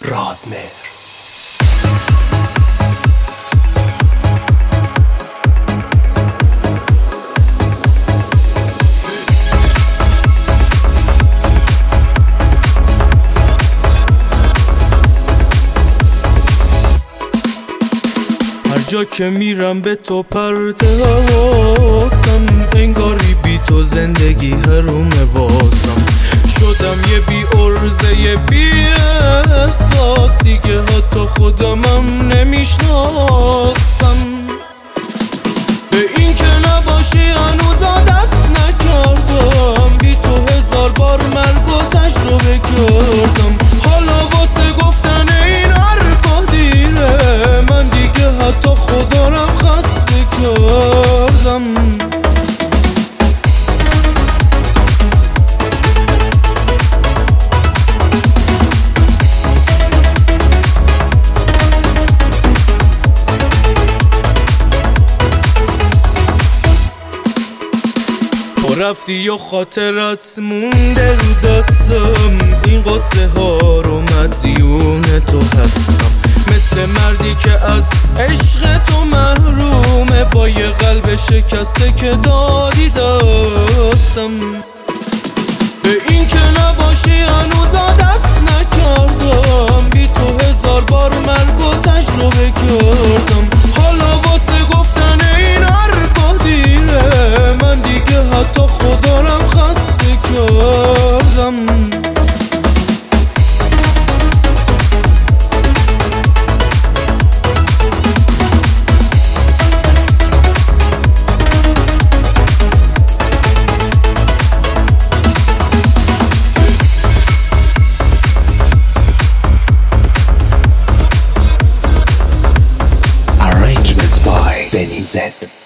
رادمهر. هر جا که میرم به تو پرت حواسم، انگاری بی تو زندگی حروم واسم. شدم یه بی عرضه یه بی احساس، دیگه حتی خودمم نمیشناسم. به این که نباشی هنوز عادت نکردم، بی تو هزار بار مرگ و تجربه کردم. حالا واسه گفتن این حرفا دیره، من دیگه حتی خودم خسته کردم. تو رفتی یا خاطرت مونده رو دستم، این قصه ها رو مدیون تو هستم. مثل مردی که از عشق تو محرومه، با یه قلب شکسته که دادی دستم. به این که نباشی هنوز عادت نکردم، بی تو هزار بار مرگ و تجربه کردم. حالا واسه گفتن این حرفا دیره، من دیگه حتی خودم خسته کردم. Arrangements by Benny Z.